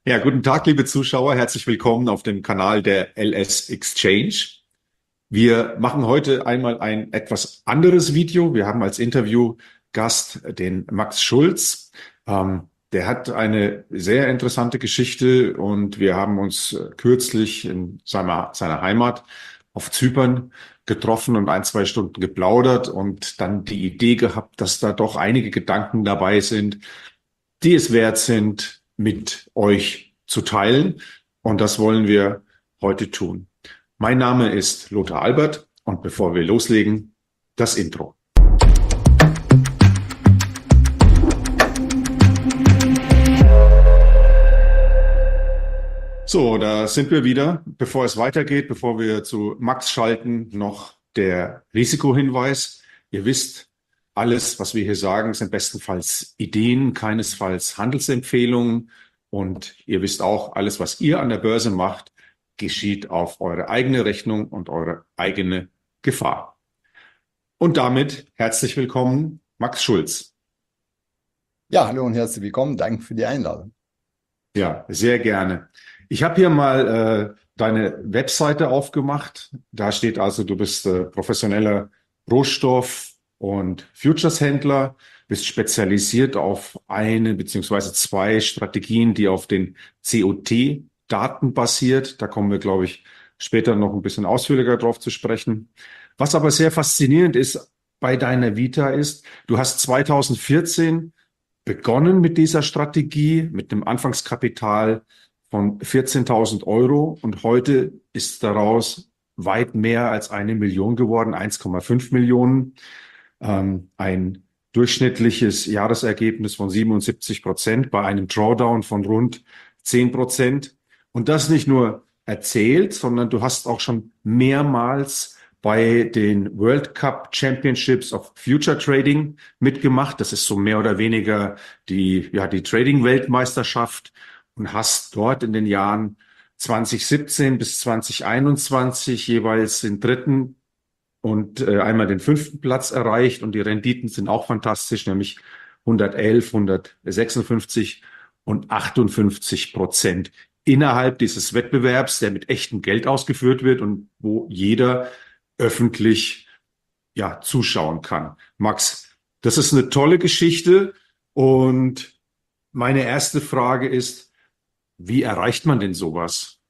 Ja, guten Tag, liebe Zuschauer. Herzlich willkommen auf dem Kanal der LS Exchange. Wir machen heute einmal ein etwas anderes Video. Wir haben als Interviewgast den Max Schulz. Der hat eine sehr interessante Geschichte und wir haben uns kürzlich in seiner Heimat auf Zypern getroffen und 1, 2 Stunden geplaudert und dann die Idee gehabt, dass da doch einige Gedanken dabei sind, die es wert sind, mit euch zu teilen. Und das wollen wir heute tun. Mein Name ist Lothar Albert und bevor wir loslegen, das Intro. So, da sind wir wieder. Bevor es weitergeht, bevor wir zu Max schalten, noch der Risikohinweis. Ihr wisst, alles, was wir hier sagen, sind bestenfalls Ideen, keinesfalls Handelsempfehlungen. Und ihr wisst auch, alles, was ihr an der Börse macht, geschieht auf eure eigene Rechnung und eure eigene Gefahr. Und damit herzlich willkommen, Max Schulz. Ja, hallo und herzlich willkommen. Danke für die Einladung. Ja, sehr gerne. Ich habe hier mal deine Webseite aufgemacht. Da steht also, du bist professioneller Rohstoff- und Futures-Händler, bist spezialisiert auf eine beziehungsweise zwei Strategien, die auf den COT-Daten basiert. Da kommen wir, glaube ich, später noch ein bisschen ausführlicher drauf zu sprechen. Was aber sehr faszinierend ist bei deiner Vita ist, du hast 2014 begonnen mit dieser Strategie, mit einem Anfangskapital von 14.000 Euro und heute ist daraus weit mehr als 1 Million geworden, 1,5 Millionen. Ein durchschnittliches Jahresergebnis von 77% bei einem Drawdown von rund 10%. Und das nicht nur erzählt, sondern du hast auch schon mehrmals bei den World Cup Championships of Future Trading mitgemacht. Das ist so mehr oder weniger die Trading-Weltmeisterschaft und hast dort in den Jahren 2017 bis 2021 jeweils den dritten und einmal den 5. Platz erreicht. Und die Renditen sind auch fantastisch, nämlich 111, 156 und 58% innerhalb dieses Wettbewerbs, der mit echtem Geld ausgeführt wird und wo jeder öffentlich zuschauen kann. Max, das ist eine tolle Geschichte und meine erste Frage ist, wie erreicht man denn sowas?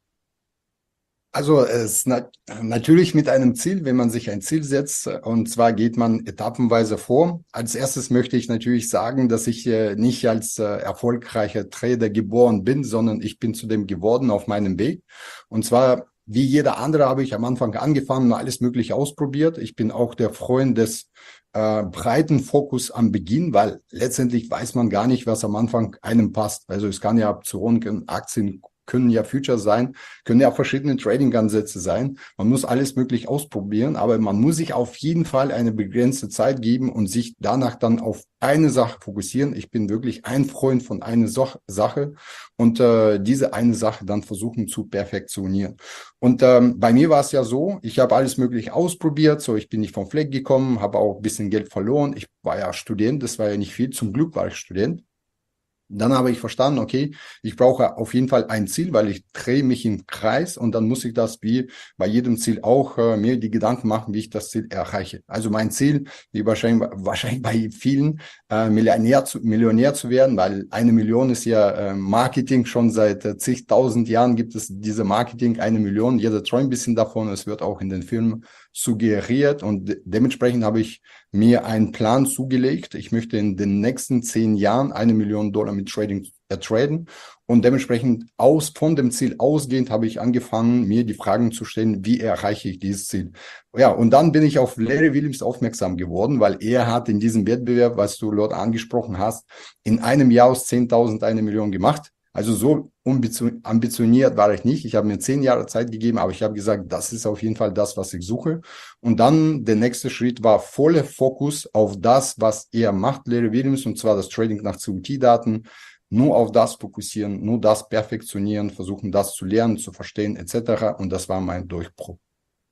Also es natürlich mit einem Ziel, wenn man sich ein Ziel setzt, und zwar geht man etappenweise vor. Als erstes möchte ich natürlich sagen, dass ich nicht als erfolgreicher Trader geboren bin, sondern ich bin zu dem geworden auf meinem Weg. Und zwar wie jeder andere habe ich am Anfang angefangen, alles Mögliche ausprobiert. Ich bin auch der Freund des breiten Fokus am Beginn, weil letztendlich weiß man gar nicht, was am Anfang einem passt. Also es kann ja Optionen, Aktien können ja Futures sein, können ja auch verschiedene Trading-Ansätze sein. Man muss alles möglich ausprobieren, aber man muss sich auf jeden Fall eine begrenzte Zeit geben und sich danach dann auf eine Sache fokussieren. Ich bin wirklich ein Freund von einer Sache und diese eine Sache dann versuchen zu perfektionieren. Und bei mir war es ja so, ich habe alles möglich ausprobiert, so ich bin nicht vom Fleck gekommen, habe auch ein bisschen Geld verloren. Ich war ja Student, das war ja nicht viel, zum Glück war ich Student. Dann habe ich verstanden, okay, ich brauche auf jeden Fall ein Ziel, weil ich drehe mich im Kreis und dann muss ich das wie bei jedem Ziel auch mir die Gedanken machen, wie ich das Ziel erreiche. Also mein Ziel, wie wahrscheinlich bei vielen, Millionär zu werden, weil 1 Million ist ja Marketing, schon seit zigtausend Jahren gibt es diese Marketing, 1 Million, jeder träumt ein bisschen davon, es wird auch in den Filmen suggeriert und dementsprechend habe ich mir einen Plan zugelegt. Ich möchte in den nächsten 10 Jahren 1 Million Dollar mit Trading ertraden und dementsprechend von dem Ziel ausgehend habe ich angefangen, mir die Fragen zu stellen, wie erreiche ich dieses Ziel? Ja, und dann bin ich auf Larry Williams aufmerksam geworden, weil er hat in diesem Wettbewerb, was du dort angesprochen hast, in einem Jahr aus 10.000 1 Million gemacht. Also so ambitioniert war ich nicht. Ich habe mir 10 Jahre Zeit gegeben, aber ich habe gesagt, das ist auf jeden Fall das, was ich suche. Und dann der nächste Schritt war voller Fokus auf das, was er macht, Larry Williams, und zwar das Trading nach COT-Daten. Nur auf das fokussieren, nur das perfektionieren, versuchen das zu lernen, zu verstehen etc. Und das war mein Durchbruch.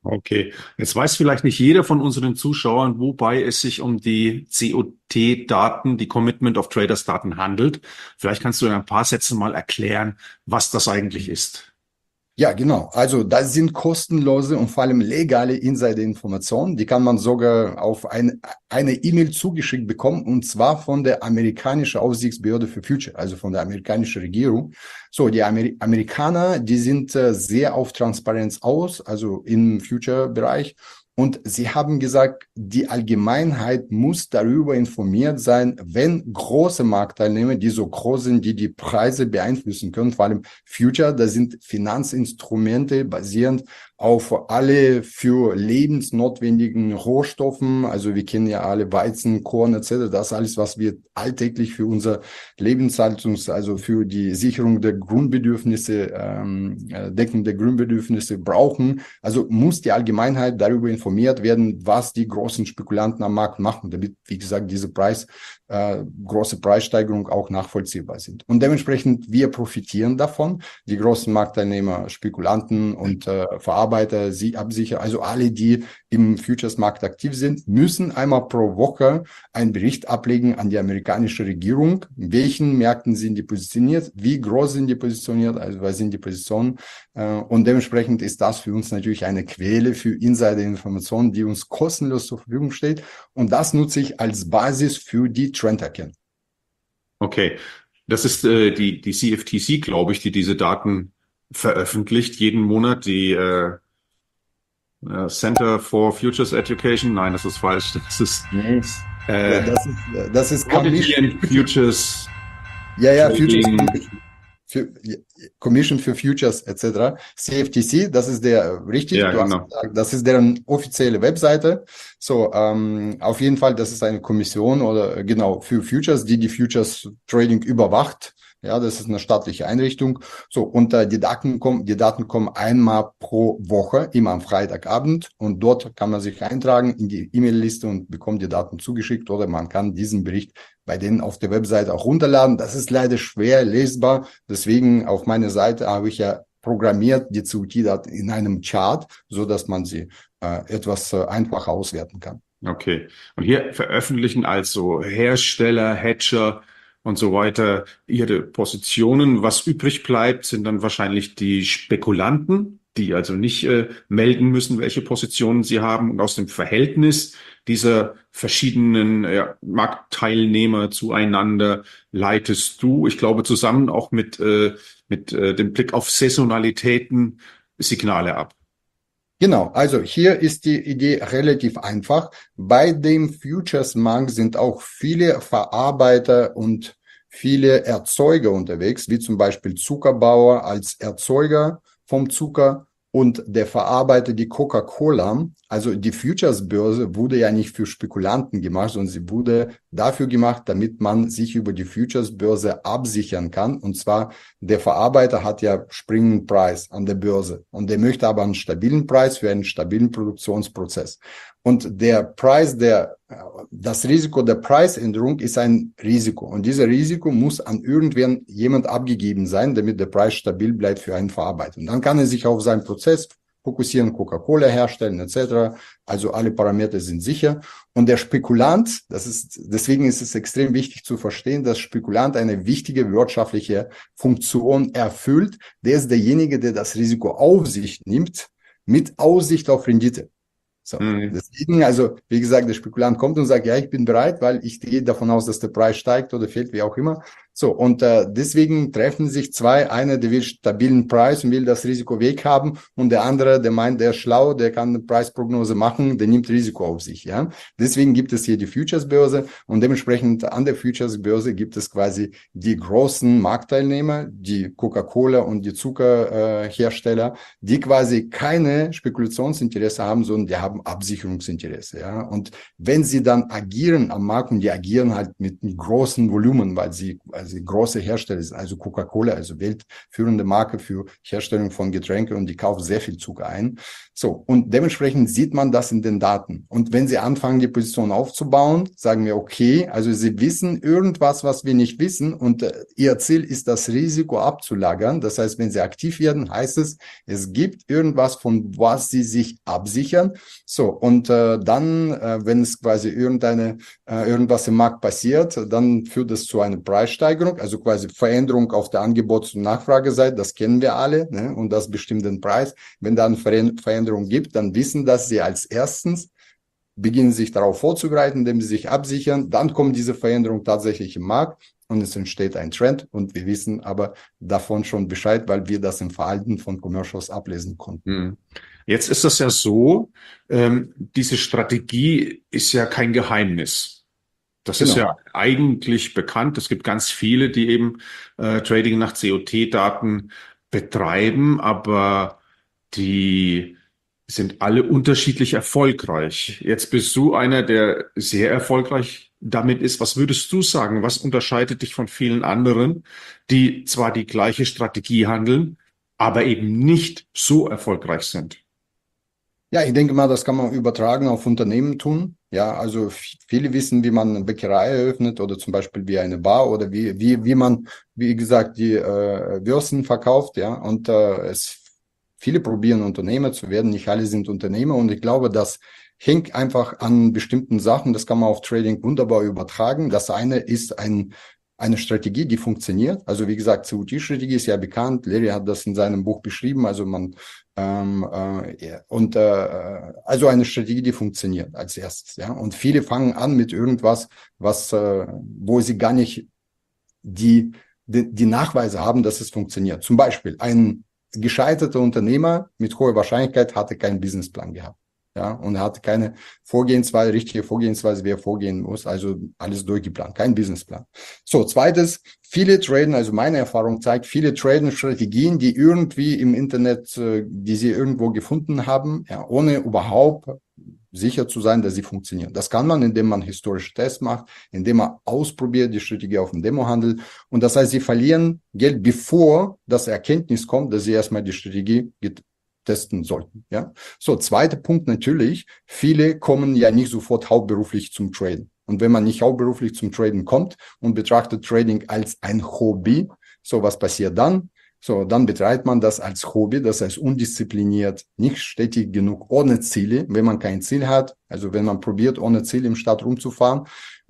Okay, jetzt weiß vielleicht nicht jeder von unseren Zuschauern, wobei es sich um die COT-Daten, die Commitment of Traders Daten handelt. Vielleicht kannst du in ein paar Sätzen mal erklären, was das eigentlich ist. Ja, genau. Also das sind kostenlose und vor allem legale Insider-Informationen. Die kann man sogar auf eine E-Mail zugeschickt bekommen, und zwar von der amerikanischen Aufsichtsbehörde für Future, also von der amerikanischen Regierung. So, die Amerikaner, die sind sehr auf Transparenz aus, also im Future-Bereich. Und sie haben gesagt, die Allgemeinheit muss darüber informiert sein, wenn große Marktteilnehmer, die so groß sind, die die Preise beeinflussen können, vor allem Future, das sind Finanzinstrumente basierend auf alle für lebensnotwendigen Rohstoffen. Also wir kennen ja alle Weizen, Korn etc. Das ist alles, was wir alltäglich für unser Lebenshaltungs-, also für die Sicherung der Grundbedürfnisse, Deckung der Grundbedürfnisse brauchen. Also muss die Allgemeinheit darüber informiert werden, was die großen Spekulanten am Markt machen, damit, wie gesagt, diese große Preissteigerung auch nachvollziehbar sind. Und dementsprechend, wir profitieren davon. Die großen Marktteilnehmer, Spekulanten und Verarbeiter, Absicherer, also alle, die im Futures-Markt aktiv sind, müssen einmal pro Woche einen Bericht ablegen an die amerikanische Regierung. In welchen Märkten sind die positioniert? Wie groß sind die positioniert? Also was sind die Positionen? Und dementsprechend ist das für uns natürlich eine Quelle für Insider-Informationen, die uns kostenlos zur Verfügung steht. Und das nutze ich als Basis für die Trenderkennung. Okay, das ist die CFTC, glaube ich, die diese Daten veröffentlicht jeden Monat. Die Center for Futures Education. Nein, das ist falsch. Das ist Nee. Das ist Commodity Commission. and Futures Ja, Futures Trading. für Commission für Futures etc. CFTC, das ist der richtig. Ja, Du hast genau. gesagt, das ist deren offizielle Webseite. So, auf jeden Fall, das ist eine Kommission oder genau für Futures, die die Futures Trading überwacht. Ja, das ist eine staatliche Einrichtung. So, und die Daten kommen einmal pro Woche, immer am Freitagabend. Und dort kann man sich eintragen in die E-Mail-Liste und bekommt die Daten zugeschickt, oder man kann diesen Bericht bei denen auf der Webseite auch runterladen. Das ist leider schwer lesbar. Deswegen auf meiner Seite habe ich ja programmiert die COT-Daten in einem Chart, so dass man sie etwas einfacher auswerten kann. Okay. Und hier veröffentlichen also Hersteller, Hedger und so weiter ihre Positionen. Was übrig bleibt, sind dann wahrscheinlich die Spekulanten, die also nicht melden müssen, welche Positionen sie haben. Und aus dem Verhältnis dieser verschiedenen Marktteilnehmer zueinander leitest du, ich glaube, zusammen auch mit dem Blick auf Saisonalitäten Signale ab. Genau, also hier ist die Idee relativ einfach. Bei dem Futures-Markt sind auch viele Verarbeiter und viele Erzeuger unterwegs, wie zum Beispiel Zuckerbauer als Erzeuger vom Zucker und der Verarbeiter die Coca-Cola. Also die Futures-Börse wurde ja nicht für Spekulanten gemacht, sondern sie wurde dafür gemacht, damit man sich über die Futures-Börse absichern kann. Und zwar, der Verarbeiter hat ja springenden Preis an der Börse und der möchte aber einen stabilen Preis für einen stabilen Produktionsprozess. Und der Preis, das Risiko der Preisänderung ist ein Risiko. Und dieses Risiko muss an irgendwen jemand abgegeben sein, damit der Preis stabil bleibt für einen Verarbeiter. Und dann kann er sich auf seinen Prozess fokussieren, Coca-Cola herstellen, etc. Also alle Parameter sind sicher. Und der Spekulant, deswegen ist es extrem wichtig zu verstehen, dass Spekulant eine wichtige wirtschaftliche Funktion erfüllt. Der ist derjenige, der das Risiko auf sich nimmt, mit Aussicht auf Rendite. So, deswegen, also wie gesagt, der Spekulant kommt und sagt, ja, ich bin bereit, weil ich gehe davon aus, dass der Preis steigt oder fällt, wie auch immer. So, und deswegen treffen sich zwei, einer, der will stabilen Preis und will das Risiko weghaben, und der andere, der meint, der ist schlau, der kann eine Preisprognose machen, der nimmt Risiko auf sich, ja. Deswegen gibt es hier die Futures-Börse, und dementsprechend an der Futures-Börse gibt es quasi die großen Marktteilnehmer, die Coca-Cola und die Zuckerhersteller, die quasi keine Spekulationsinteresse haben, sondern die haben Absicherungsinteresse, ja. Und wenn sie dann agieren am Markt, und die agieren halt mit großen Volumen, weil sie quasi große Hersteller sind, also Coca-Cola, also weltführende Marke für Herstellung von Getränken und die kaufen sehr viel Zucker ein. So, und dementsprechend sieht man das in den Daten. Und wenn sie anfangen, die Position aufzubauen, sagen wir, okay, also sie wissen irgendwas, was wir nicht wissen und ihr Ziel ist, das Risiko abzulagern. Das heißt, wenn sie aktiv werden, heißt es, es gibt irgendwas, von was sie sich absichern. So, und dann, wenn es quasi irgendwas im Markt passiert, dann führt es zu einer Preissteigerung, also quasi Veränderung auf der Angebots- und Nachfrageseite. Das kennen wir alle, ne? Und das bestimmt den Preis. Wenn da eine Veränderung gibt, dann wissen das sie als erstens, beginnen sich darauf vorzubereiten, indem sie sich absichern. Dann kommt diese Veränderung tatsächlich im Markt und es entsteht ein Trend und wir wissen aber davon schon Bescheid, weil wir das im Verhalten von Commercials ablesen konnten. Hm. Jetzt ist das ja so, diese Strategie ist ja kein Geheimnis. Das ist Genau. ja eigentlich bekannt. Es gibt ganz viele, die eben Trading nach COT-Daten betreiben, aber die sind alle unterschiedlich erfolgreich. Jetzt bist du einer, der sehr erfolgreich damit ist. Was würdest du sagen? Was unterscheidet dich von vielen anderen, die zwar die gleiche Strategie handeln, aber eben nicht so erfolgreich sind? Ja, ich denke mal, das kann man übertragen auf Unternehmen tun. Ja, also viele wissen, wie man eine Bäckerei eröffnet oder zum Beispiel wie eine Bar oder wie man, wie gesagt, die Würsten verkauft. Ja, und viele probieren Unternehmer zu werden. Nicht alle sind Unternehmer und ich glaube, das hängt einfach an bestimmten Sachen. Das kann man auf Trading wunderbar übertragen. Das eine ist eine Strategie, die funktioniert. Also wie gesagt, COT-Strategie ist ja bekannt. Larry hat das in seinem Buch beschrieben. Also ja. Also eine Strategie, die funktioniert als erstes. Ja, und viele fangen an mit irgendwas, wo sie gar nicht die Nachweise haben, dass es funktioniert. Zum Beispiel ein gescheiterter Unternehmer mit hoher Wahrscheinlichkeit hatte keinen Businessplan gehabt. Ja, und er hatte keine richtige Vorgehensweise, wie er vorgehen muss, also alles durchgeplant, kein Businessplan. So, zweites, viele traden, also meine Erfahrung zeigt, viele traden Strategien, die irgendwie im Internet, die sie irgendwo gefunden haben, ja, ohne überhaupt sicher zu sein, dass sie funktionieren. Das kann man, indem man historische Tests macht, indem man ausprobiert, die Strategie auf dem Demohandel. Und das heißt, sie verlieren Geld, bevor das Erkenntnis kommt, dass sie erstmal die Strategie testen sollten. Ja. So, zweiter Punkt natürlich, viele kommen ja nicht sofort hauptberuflich zum Traden. Und wenn man nicht hauptberuflich zum Traden kommt und betrachtet Trading als ein Hobby, so was passiert dann? So, dann betreibt man das als Hobby, das heißt undiszipliniert, nicht stetig genug, ohne Ziele. Wenn man kein Ziel hat, also wenn man probiert, ohne Ziel im Stadt rumzufahren,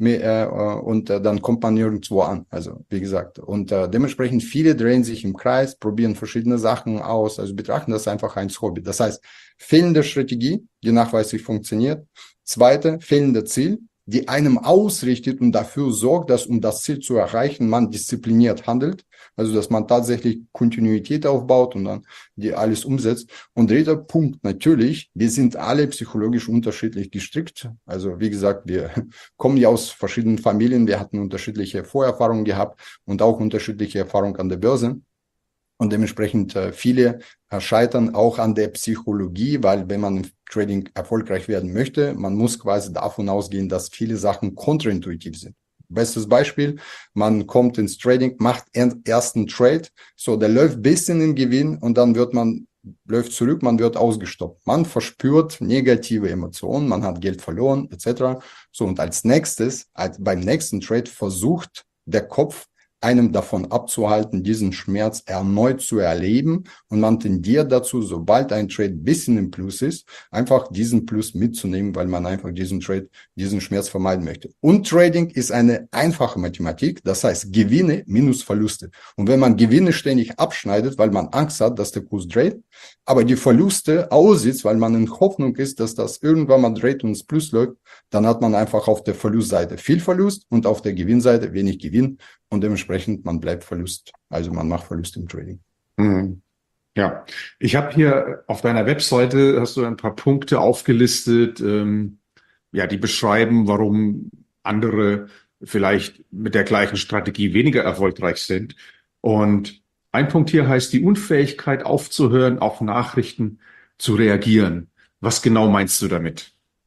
dann kommt man nirgendwo an. Also wie gesagt, und dementsprechend viele drehen sich im Kreis, probieren verschiedene Sachen aus, also betrachten das einfach als Hobby. Das heißt, fehlende Strategie, die nachweislich funktioniert. Zweite, fehlende Ziel, die einem ausrichtet und dafür sorgt, dass um das Ziel zu erreichen, man diszipliniert handelt. Also, dass man tatsächlich Kontinuität aufbaut und dann die alles umsetzt. Und dritter Punkt, natürlich, wir sind alle psychologisch unterschiedlich gestrickt. Also, wie gesagt, wir kommen ja aus verschiedenen Familien. Wir hatten unterschiedliche Vorerfahrungen gehabt und auch unterschiedliche Erfahrungen an der Börse. Und dementsprechend viele scheitern auch an der Psychologie, weil wenn man im Trading erfolgreich werden möchte, man muss quasi davon ausgehen, dass viele Sachen kontraintuitiv sind. Bestes Beispiel, man kommt ins Trading, macht ersten Trade, so der läuft ein bisschen in Gewinn und dann läuft zurück, man wird ausgestoppt. Man verspürt negative Emotionen, man hat Geld verloren, etc. So, und als nächstes, beim nächsten Trade versucht der Kopf, einem davon abzuhalten, diesen Schmerz erneut zu erleben. Und man tendiert dazu, sobald ein Trade ein bisschen im Plus ist, einfach diesen Plus mitzunehmen, weil man einfach diesen Schmerz vermeiden möchte. Und Trading ist eine einfache Mathematik, das heißt Gewinne minus Verluste. Und wenn man Gewinne ständig abschneidet, weil man Angst hat, dass der Kurs dreht, aber die Verluste aussieht, weil man in Hoffnung ist, dass das irgendwann mal dreht und ins Plus läuft, dann hat man einfach auf der Verlustseite viel Verlust und auf der Gewinnseite wenig Gewinn. Und dementsprechend, man bleibt Verlust. Also man macht Verlust im Trading. Mhm. Ja, ich habe hier auf deiner Webseite, hast du ein paar Punkte aufgelistet, ja, die beschreiben, warum andere vielleicht mit der gleichen Strategie weniger erfolgreich sind. Und ein Punkt hier heißt die Unfähigkeit aufzuhören, auf Nachrichten zu reagieren. Was genau meinst du damit?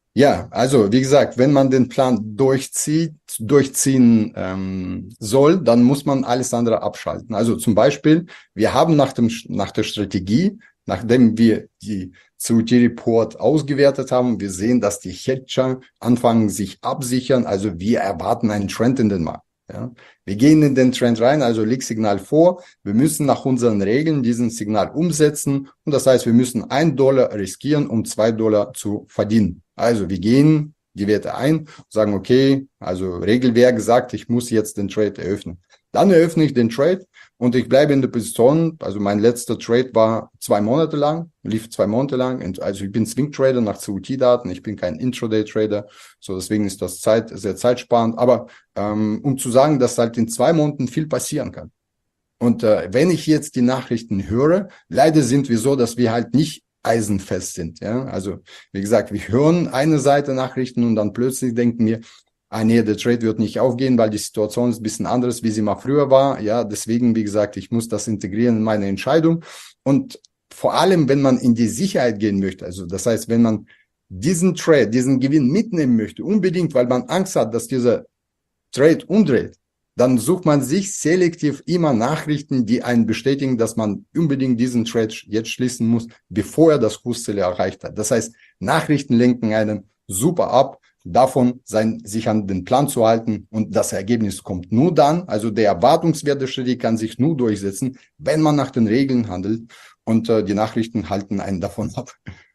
Ja, also wie gesagt, wenn man den Plan durchziehen soll, dann muss man alles andere abschalten. Also zum Beispiel, wir haben nach der Strategie, nachdem wir die COT-Report ausgewertet haben, wir sehen, dass die Hedger anfangen, sich absichern. Also wir erwarten einen Trend in den Markt. Ja. Wir gehen in den Trend rein, also leg Signal vor. Wir müssen nach unseren Regeln diesen Signal umsetzen. Und das heißt, wir müssen $1 riskieren, um $2 zu verdienen. Also wir gehen die Werte ein, sagen, okay, also Regelwerk sagt, ich muss jetzt den Trade eröffnen. Dann eröffne ich den Trade und ich bleibe in der Position. Also mein letzter Trade war 2 Monate lang, lief 2 Monate lang. Also ich bin Swing Trader nach COT-Daten, ich bin kein Intraday Trader. So deswegen ist das sehr zeitsparend. Aber um zu sagen, dass halt in 2 Monaten viel passieren kann. Und wenn ich jetzt die Nachrichten höre, leider sind wir so, dass wir halt nicht eisenfest sind. Ja, also wie gesagt, wir hören eine Seite Nachrichten und dann plötzlich denken wir, ah nee, der Trade wird nicht aufgehen, weil die Situation ist ein bisschen anders, wie sie mal früher war. Ja, deswegen, wie gesagt, ich muss das integrieren in meine Entscheidung. Und vor allem, wenn man in die Sicherheit gehen möchte, also das heißt, wenn man diesen Trade, diesen Gewinn mitnehmen möchte, unbedingt, weil man Angst hat, dass dieser Trade umdreht, dann sucht man sich selektiv immer Nachrichten, die einen bestätigen, dass man unbedingt diesen Trade jetzt schließen muss, bevor er das Kursziel erreicht hat. Das heißt, Nachrichten lenken einen super ab, davon sich an den Plan zu halten und das Ergebnis kommt nur dann, also der Erwartungswert der Strategie kann sich nur durchsetzen, wenn man nach den Regeln handelt und die Nachrichten halten einen davon ab.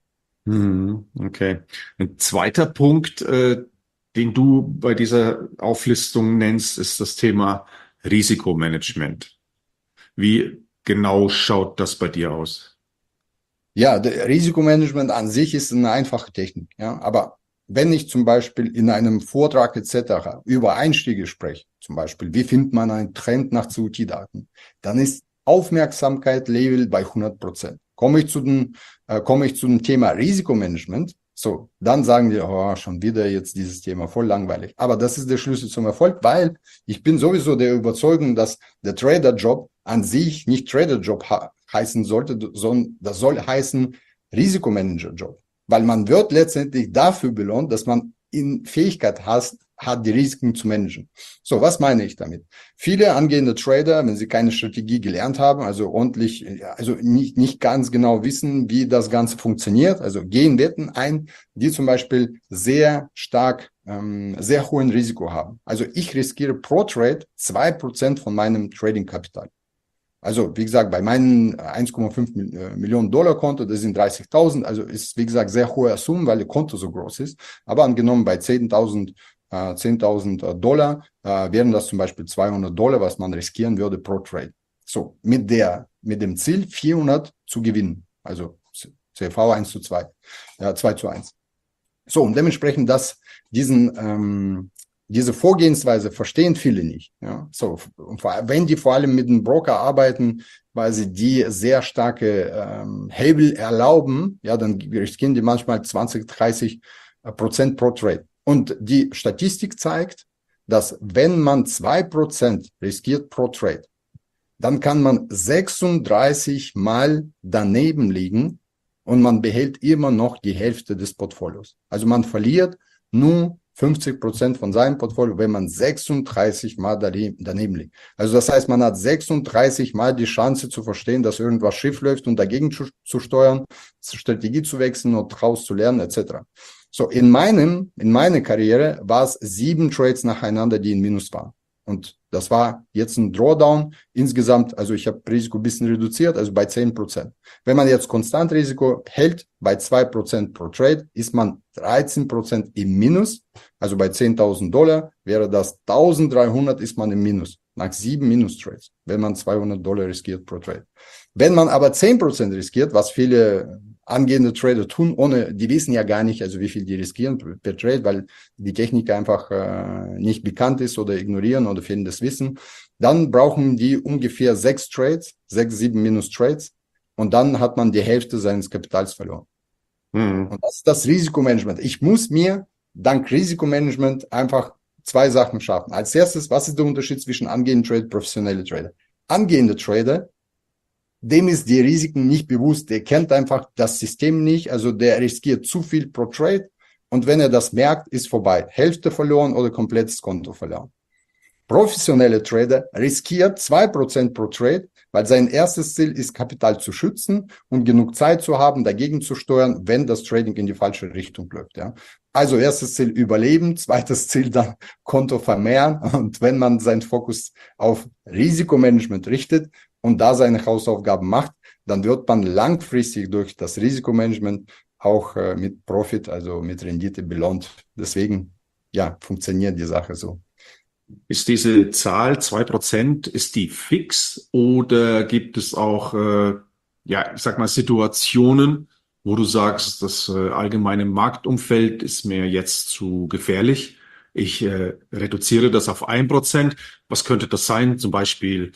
Okay. Ein zweiter Punkt, den du bei dieser Auflistung nennst, ist das Thema Risikomanagement. Wie genau schaut das bei dir aus? Ja, der Risikomanagement an sich ist eine einfache Technik, ja, aber wenn ich zum Beispiel in einem Vortrag etc. über Einstiege spreche, zum Beispiel, wie findet man einen Trend nach COT-Daten, dann ist Aufmerksamkeit Level bei 100%. Komme ich zu dem Thema Risikomanagement, so, dann sagen die, oh, schon wieder jetzt dieses Thema, voll langweilig. Aber das ist der Schlüssel zum Erfolg, weil ich bin sowieso der Überzeugung, dass der Trader-Job an sich nicht Trader-Job heißen sollte, sondern das soll heißen Risikomanager-Job. Weil man wird letztendlich dafür belohnt, dass man in Fähigkeit hat, die Risiken zu managen. So, was meine ich damit? Viele angehende Trader, wenn sie keine Strategie gelernt haben, also ordentlich, also nicht ganz genau wissen, wie das Ganze funktioniert, also gehen Wetten ein, die zum Beispiel sehr stark, sehr hohen Risiko haben. Also ich riskiere pro Trade 2% von meinem Trading-Kapital. Also, wie gesagt, bei meinen 1,5 Millionen Dollar Konto, das sind 30.000, also ist, wie gesagt, sehr hohe Summe, weil das Konto so groß ist. Aber angenommen bei 10.000 Dollar wären das zum Beispiel $200, was man riskieren würde pro Trade. So, mit dem Ziel 400 zu gewinnen. Also CV 1:2, 2:1. So, und dementsprechend diese Vorgehensweise verstehen viele nicht. Ja, so, wenn die vor allem mit einem Broker arbeiten, weil sie die sehr starke Hebel erlauben, ja, dann riskieren die manchmal 20-30% pro Trade. Und die Statistik zeigt, dass wenn man 2% riskiert pro Trade, dann kann man 36 Mal daneben liegen und man behält immer noch die Hälfte des Portfolios. Also man verliert nur 50% von seinem Portfolio, wenn man 36 Mal daneben liegt. Also das heißt, man hat 36 Mal die Chance zu verstehen, dass irgendwas schief läuft und dagegen zu steuern, Strategie zu wechseln und daraus zu lernen, etc. So, in meiner Karriere war es 7 Trades nacheinander, die in Minus waren. Und das war jetzt ein Drawdown insgesamt, also ich habe Risiko ein bisschen reduziert, also bei 10%. Wenn man jetzt konstant Risiko hält, bei 2% pro Trade, ist man 13% im Minus. Also bei 10.000 Dollar wäre das 1.300, ist man im Minus. Nach 7 Minus-Trades, wenn man $200 riskiert pro Trade. Wenn man aber 10% riskiert, was viele angehende Trader tun, die wissen ja gar nicht, also wie viel die riskieren per Trade, weil die Technik einfach nicht bekannt ist oder ignorieren oder fehlendes Wissen, dann brauchen die ungefähr 6 Trades, 6, 7 Minus-Trades und dann hat man die Hälfte seines Kapitals verloren. Und das ist das Risikomanagement. Ich muss mir dank Risikomanagement einfach 2 Sachen schaffen. Als erstes, was ist der Unterschied zwischen angehenden Trader und professionellen Trader? Angehende Trader, dem ist die Risiken nicht bewusst, der kennt einfach das System nicht, also der riskiert zu viel pro Trade und wenn er das merkt, ist vorbei. Hälfte verloren oder komplettes Konto verloren. Professionelle Trader riskiert 2% pro Trade, weil sein erstes Ziel ist, Kapital zu schützen und genug Zeit zu haben, dagegen zu steuern, wenn das Trading in die falsche Richtung läuft. Ja. Also erstes Ziel überleben, zweites Ziel dann Konto vermehren. Und wenn man seinen Fokus auf Risikomanagement richtet und da seine Hausaufgaben macht, dann wird man langfristig durch das Risikomanagement auch mit Profit, also mit Rendite belohnt. Deswegen, ja, funktioniert die Sache so. Ist diese Zahl 2%, ist die fix oder gibt es auch, ja, ich sag mal, Situationen, wo du sagst, das allgemeine Marktumfeld ist mir jetzt zu gefährlich. Ich reduziere das auf 1%. Was könnte das sein? Zum Beispiel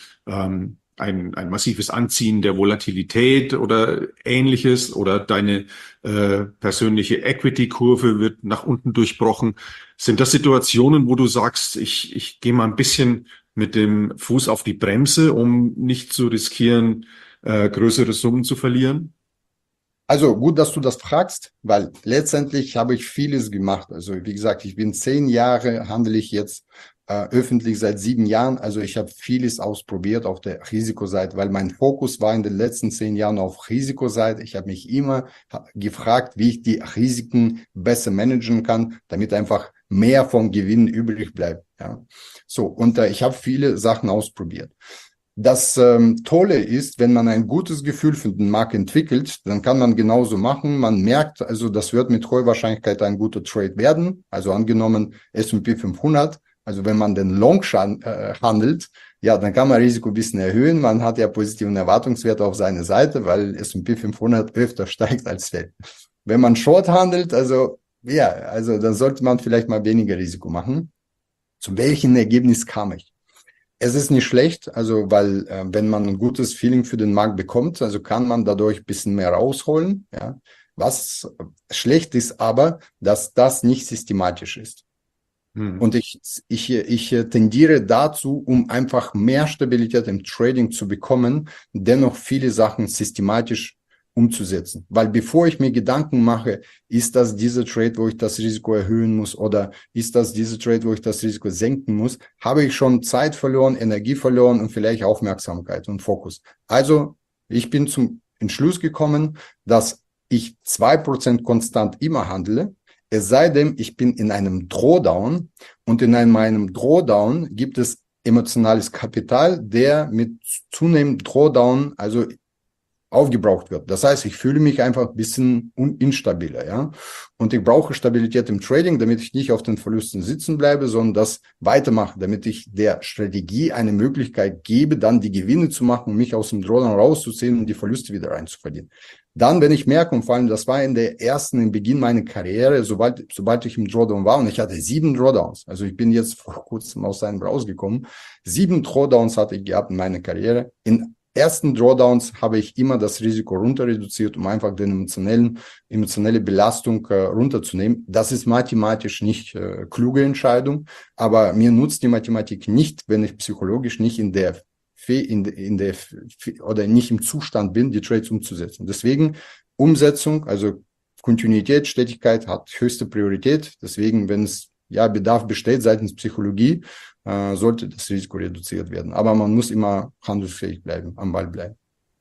ein massives Anziehen der Volatilität oder ähnliches oder deine persönliche Equity-Kurve wird nach unten durchbrochen. Sind das Situationen, wo du sagst, ich gehe mal ein bisschen mit dem Fuß auf die Bremse, um nicht zu riskieren, größere Summen zu verlieren? Also gut, dass du das fragst, weil letztendlich habe ich vieles gemacht. Also wie gesagt, ich bin 10 Jahre, handle ich jetzt öffentlich seit 7 Jahren. Also ich habe vieles ausprobiert auf der Risikoseite, weil mein Fokus war in den letzten 10 Jahren auf Risikoseite. Ich habe mich immer gefragt, wie ich die Risiken besser managen kann, damit einfach mehr vom Gewinn übrig bleibt. Ja, so und ich habe viele Sachen ausprobiert. Das Tolle ist, wenn man ein gutes Gefühl für den Markt entwickelt, dann kann man genauso machen. Man merkt, also das wird mit hoher Wahrscheinlichkeit ein guter Trade werden. Also angenommen S&P 500. Also wenn man den Long handelt, ja, dann kann man Risiko ein bisschen erhöhen. Man hat ja positiven Erwartungswert auf seine Seite, weil S&P 500 öfter steigt als fällt. Wenn man Short handelt, also ja, also dann sollte man vielleicht mal weniger Risiko machen. Zu welchem Ergebnis kam ich? Es ist nicht schlecht, also weil wenn man ein gutes Feeling für den Markt bekommt, also kann man dadurch ein bisschen mehr rausholen. Ja. Was schlecht ist aber, dass das nicht systematisch ist. Und ich tendiere dazu, um einfach mehr Stabilität im Trading zu bekommen, dennoch viele Sachen systematisch umzusetzen. Weil bevor ich mir Gedanken mache, ist das dieser Trade, wo ich das Risiko erhöhen muss oder ist das dieser Trade, wo ich das Risiko senken muss, habe ich schon Zeit verloren, Energie verloren und vielleicht Aufmerksamkeit und Fokus. Also ich bin zum Entschluss gekommen, dass ich 2% konstant immer handle. Es sei denn, ich bin in einem Drawdown und in meinem Drawdown gibt es emotionales Kapital, der mit zunehmendem Drawdown, also aufgebraucht wird. Das heißt, ich fühle mich einfach ein bisschen instabiler, ja. Und ich brauche Stabilität im Trading, damit ich nicht auf den Verlusten sitzen bleibe, sondern das weitermache, damit ich der Strategie eine Möglichkeit gebe, dann die Gewinne zu machen, mich aus dem Drawdown rauszuziehen und die Verluste wieder reinzuverdienen. Dann, wenn ich merke, und vor allem, das war im Beginn meiner Karriere, sobald ich im Drawdown war, und ich hatte 7 Drawdowns, also ich bin jetzt vor kurzem aus einem rausgekommen, 7 Drawdowns hatte ich gehabt in meiner Karriere. In ersten Drawdowns habe ich immer das Risiko runter reduziert, um einfach den emotionelle Belastung runterzunehmen. Das ist mathematisch nicht kluge Entscheidung, aber mir nutzt die Mathematik nicht, wenn ich psychologisch nicht oder nicht im Zustand bin, die Trades umzusetzen. Deswegen Umsetzung, also Kontinuität, Stetigkeit hat höchste Priorität. Deswegen, wenn es Bedarf besteht seitens Psychologie, sollte das Risiko reduziert werden. Aber man muss immer handlungsfähig bleiben, am Ball bleiben.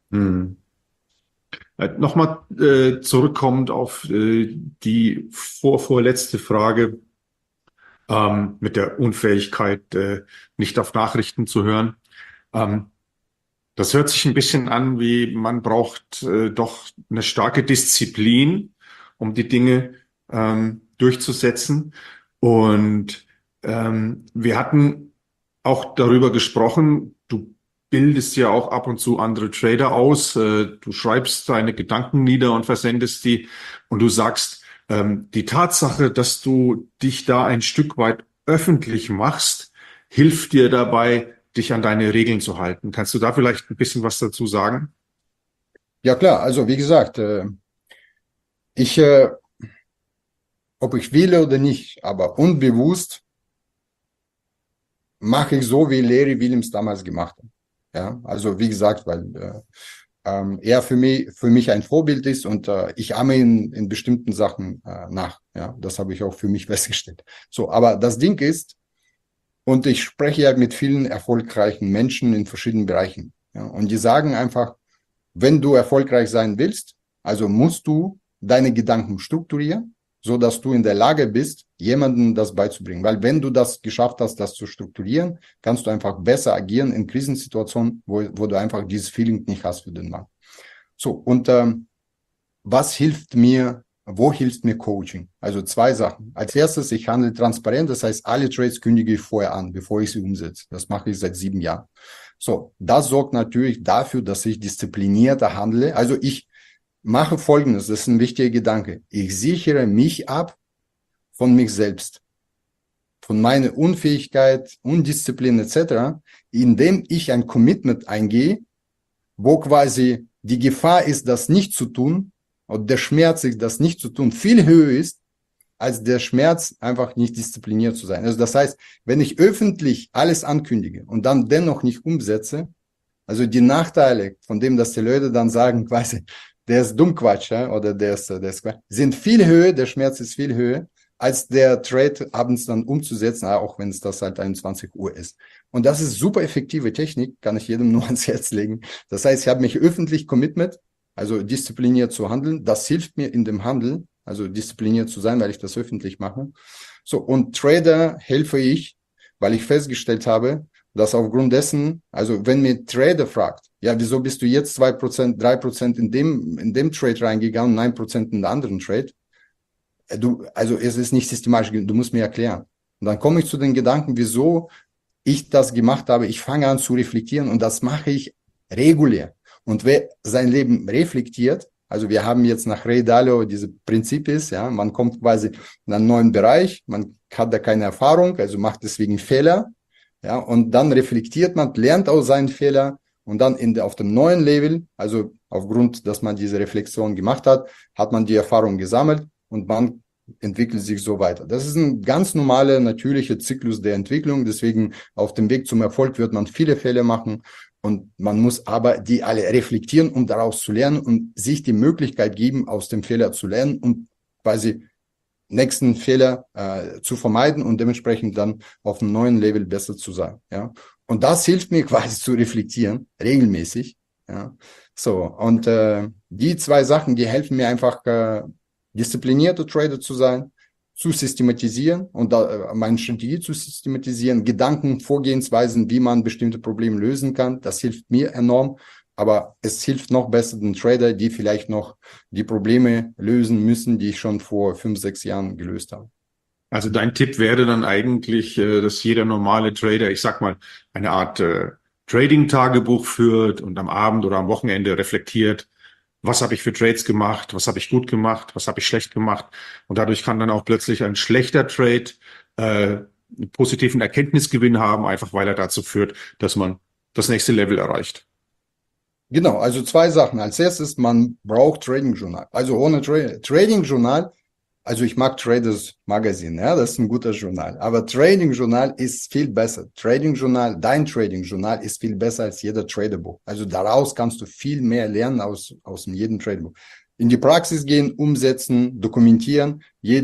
Nochmal zurückkommend auf die vorletzte Frage mit der Unfähigkeit, nicht auf Nachrichten zu hören. Das hört sich ein bisschen an, wie man braucht doch eine starke Disziplin, um die Dinge durchzusetzen. Und wir hatten auch darüber gesprochen, du bildest ja auch ab und zu andere Trader aus, du schreibst deine Gedanken nieder und versendest die und du sagst, die Tatsache, dass du dich da ein Stück weit öffentlich machst, hilft dir dabei, dich an deine Regeln zu halten. Kannst du da vielleicht ein bisschen was dazu sagen? Ja klar, also wie gesagt, ob ich will oder nicht, aber unbewusst mache ich so, wie Larry Williams damals gemacht hat. Ja, also wie gesagt, weil er für mich ein Vorbild ist und ich ahme ihn in bestimmten Sachen nach. Ja, das habe ich auch für mich festgestellt. So, aber das Ding ist, und ich spreche ja mit vielen erfolgreichen Menschen in verschiedenen Bereichen. Ja, und die sagen einfach, wenn du erfolgreich sein willst, also musst du deine Gedanken strukturieren, so dass du in der Lage bist, jemandem das beizubringen. Weil wenn du das geschafft hast, das zu strukturieren, kannst du einfach besser agieren in Krisensituationen, wo du einfach dieses Feeling nicht hast für den Markt. So, und was hilft mir, wo hilft mir Coaching? Also zwei Sachen. Als erstes, ich handle transparent, das heißt, alle Trades kündige ich vorher an, bevor ich sie umsetze. Das mache ich seit 7 Jahren. So, das sorgt natürlich dafür, dass ich disziplinierter handle. Also ich mache Folgendes, das ist ein wichtiger Gedanke. Ich sichere mich ab von mich selbst, von meiner Unfähigkeit, Undisziplin etc., indem ich ein Commitment eingehe, wo quasi die Gefahr ist, das nicht zu tun, und der Schmerz ist, das nicht zu tun, viel höher ist, als der Schmerz, einfach nicht diszipliniert zu sein. Also das heißt, wenn ich öffentlich alles ankündige und dann dennoch nicht umsetze, also die Nachteile von dem, dass die Leute dann sagen, quasi, der ist Dummquatsch, ja, oder der ist Quatsch, sind viel höher, der Schmerz ist viel höher, als der Trade abends dann umzusetzen, auch wenn es das halt 21 Uhr ist. Und das ist super effektive Technik, kann ich jedem nur ans Herz legen. Das heißt, ich habe mich öffentlich committed, also diszipliniert zu handeln. Das hilft mir in dem Handel, also diszipliniert zu sein, weil ich das öffentlich mache. So, und Trader helfe ich, weil ich festgestellt habe, dass aufgrund dessen, also wenn mir Trader fragt, ja, wieso bist du jetzt 2%, 3% in dem Trade reingegangen, 9% in den anderen Trade? Also es ist nicht systematisch, du musst mir erklären. Und dann komme ich zu den Gedanken, wieso ich das gemacht habe. Ich fange an zu reflektieren und das mache ich regulär. Und wer sein Leben reflektiert, also wir haben jetzt nach Ray Dalio diese Prinzip ist, ja, man kommt quasi in einen neuen Bereich, man hat da keine Erfahrung, also macht deswegen Fehler, ja, und dann reflektiert man, lernt aus seinen Fehlern und dann auf dem neuen Level, also aufgrund, dass man diese Reflexion gemacht hat, hat man die Erfahrung gesammelt und man entwickelt sich so weiter. Das ist ein ganz normaler, natürlicher Zyklus der Entwicklung. Deswegen auf dem Weg zum Erfolg wird man viele Fehler machen und man muss aber die alle reflektieren, um daraus zu lernen und sich die Möglichkeit geben, aus dem Fehler zu lernen und quasi nächsten Fehler zu vermeiden und dementsprechend dann auf einem neuen Level besser zu sein. Ja, und das hilft mir quasi zu reflektieren, regelmäßig. Ja, so und die zwei Sachen, die helfen mir einfach disziplinierter Trader zu sein, zu systematisieren und meine Strategie zu systematisieren, Gedanken, Vorgehensweisen, wie man bestimmte Probleme lösen kann. Das hilft mir enorm, aber es hilft noch besser den Trader, die vielleicht noch die Probleme lösen müssen, die ich schon vor 5, 6 Jahren gelöst habe. Also dein Tipp wäre dann eigentlich, dass jeder normale Trader, ich sag mal, eine Art Trading-Tagebuch führt und am Abend oder am Wochenende reflektiert, was habe ich für Trades gemacht, was habe ich gut gemacht, was habe ich schlecht gemacht. Und dadurch kann dann auch plötzlich ein schlechter Trade einen positiven Erkenntnisgewinn haben, einfach weil er dazu führt, dass man das nächste Level erreicht. Genau, also zwei Sachen. Als erstes, man braucht Trading Journal. Also ohne Trading Journal, also ich mag Traders Magazine, ja, das ist ein guter Journal. Aber Trading Journal ist viel besser. Trading Journal, dein Trading Journal ist viel besser als jeder Traderbuch. Also daraus kannst du viel mehr lernen aus jedem Traderbuch. In die Praxis gehen, umsetzen, dokumentieren,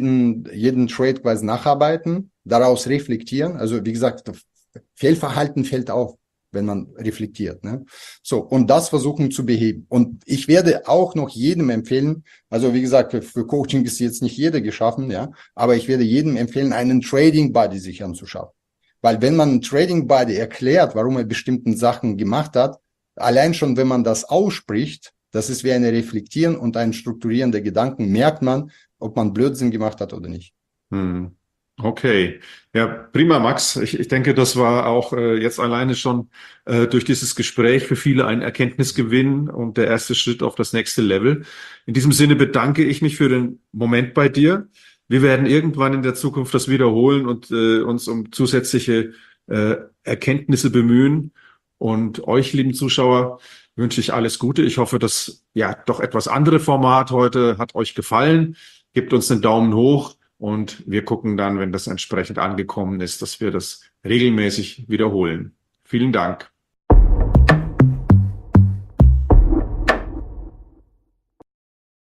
jeden Trade quasi nacharbeiten, daraus reflektieren. Also wie gesagt, Fehlverhalten fällt auf, wenn man reflektiert, ne? So, und das versuchen zu beheben. Und ich werde auch noch jedem empfehlen, also wie gesagt, für Coaching ist jetzt nicht jeder geschaffen, ja, aber ich werde jedem empfehlen, einen Trading Buddy sich anzuschauen. Weil wenn man einen Trading Buddy erklärt, warum er bestimmten Sachen gemacht hat, allein schon, wenn man das ausspricht, das ist wie ein Reflektieren und ein Strukturieren der Gedanken, merkt man, ob man Blödsinn gemacht hat oder nicht. Okay, ja, prima, Max. Ich denke, das war auch jetzt alleine schon durch dieses Gespräch für viele ein Erkenntnisgewinn und der erste Schritt auf das nächste Level. In diesem Sinne bedanke ich mich für den Moment bei dir. Wir werden irgendwann in der Zukunft das wiederholen und uns um zusätzliche Erkenntnisse bemühen. Und euch, lieben Zuschauer, wünsche ich alles Gute. Ich hoffe, das ja doch etwas andere Format heute hat euch gefallen. Gebt uns einen Daumen hoch. Und wir gucken dann, wenn das entsprechend angekommen ist, dass wir das regelmäßig wiederholen. Vielen Dank.